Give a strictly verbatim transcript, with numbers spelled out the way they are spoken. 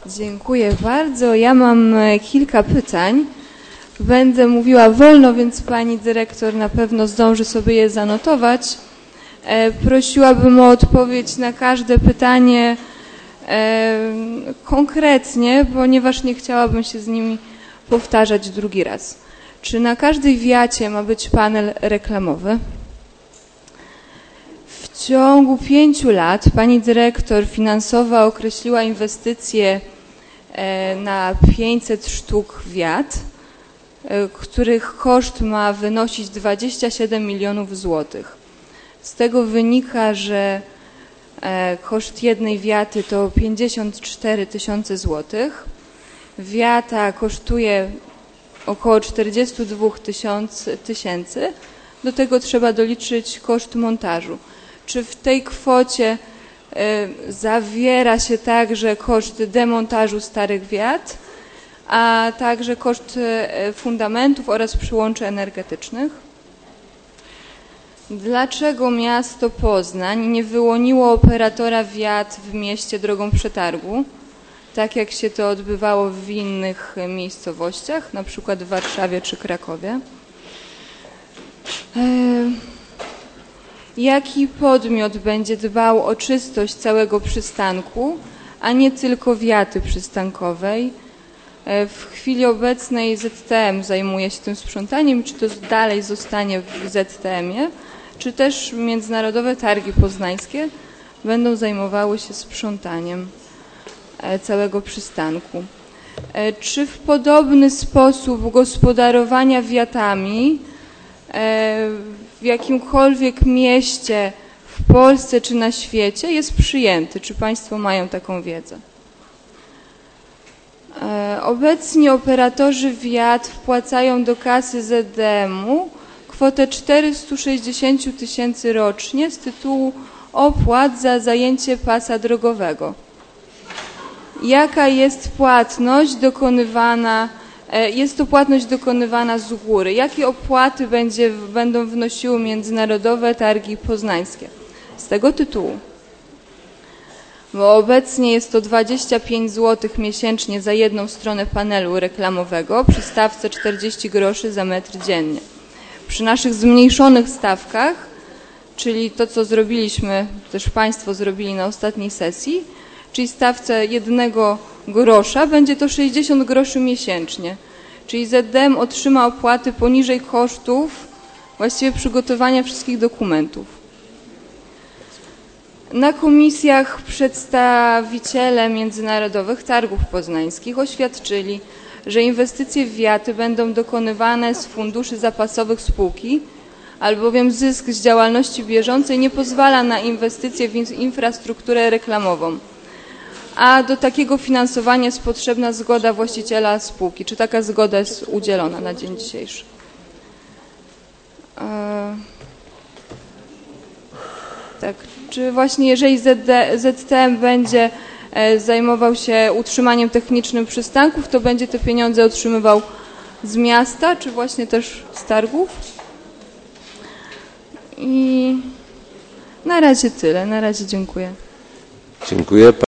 Dziękuję bardzo. Ja mam kilka pytań. Będę mówiła wolno, więc pani dyrektor na pewno zdąży sobie je zanotować. Prosiłabym o odpowiedź na każde pytanie konkretnie, ponieważ nie chciałabym się z nimi powtarzać drugi raz. Czy na każdej wiacie ma być panel reklamowy? W ciągu pięciu lat pani dyrektor finansowa określiła inwestycje na pięćset sztuk wiat, których koszt ma wynosić dwadzieścia siedem milionów złotych. Z tego wynika, że koszt jednej wiaty to pięćdziesiąt cztery tysiące złotych. Wiata kosztuje około czterdzieści dwa tysięcy. Do tego trzeba doliczyć koszt montażu. Czy w tej kwocie zawiera się także koszt demontażu starych wiat, a także koszt fundamentów oraz przyłączy energetycznych? Dlaczego miasto Poznań nie wyłoniło operatora wiat w mieście drogą przetargu, tak jak się to odbywało w innych miejscowościach, na przykład w Warszawie czy Krakowie? Jaki podmiot będzie dbał o czystość całego przystanku, a nie tylko wiaty przystankowej? W chwili obecnej Z T M zajmuje się tym sprzątaniem. Czy to dalej zostanie w Z T M-ie, czy też Międzynarodowe Targi Poznańskie będą zajmowały się sprzątaniem całego przystanku? Czy w podobny sposób gospodarowania wiatami w jakimkolwiek mieście w Polsce czy na świecie jest przyjęty? Czy państwo mają taką wiedzę? Obecnie operatorzy wiat wpłacają do kasy Z D M-u kwotę czterysta sześćdziesiąt tysięcy rocznie z tytułu opłat za zajęcie pasa drogowego. Jaka jest płatność dokonywana? Jest to płatność dokonywana z góry. Jakie opłaty będzie, będą wnosiły Międzynarodowe Targi Poznańskie z tego tytułu? Bo obecnie jest to dwadzieścia pięć złotych miesięcznie za jedną stronę panelu reklamowego przy stawce czterdzieści groszy za metr dziennie. Przy naszych zmniejszonych stawkach, czyli to, co zrobiliśmy, też państwo zrobili na ostatniej sesji, czyli stawce jednego grosza, będzie to sześćdziesiąt groszy miesięcznie. Czyli Z D M otrzyma opłaty poniżej kosztów właściwie przygotowania wszystkich dokumentów. Na komisjach przedstawiciele Międzynarodowych Targów Poznańskich oświadczyli, że inwestycje w wiaty będą dokonywane z funduszy zapasowych spółki, albowiem zysk z działalności bieżącej nie pozwala na inwestycje w infrastrukturę reklamową. A do takiego finansowania jest potrzebna zgoda właściciela spółki. Czy taka zgoda jest udzielona na dzień dzisiejszy? E... Tak. Czy właśnie jeżeli Z T M będzie zajmował się utrzymaniem technicznym przystanków, to będzie te pieniądze otrzymywał z miasta, czy właśnie też z targów? I na razie tyle. Na razie dziękuję. Dziękuję.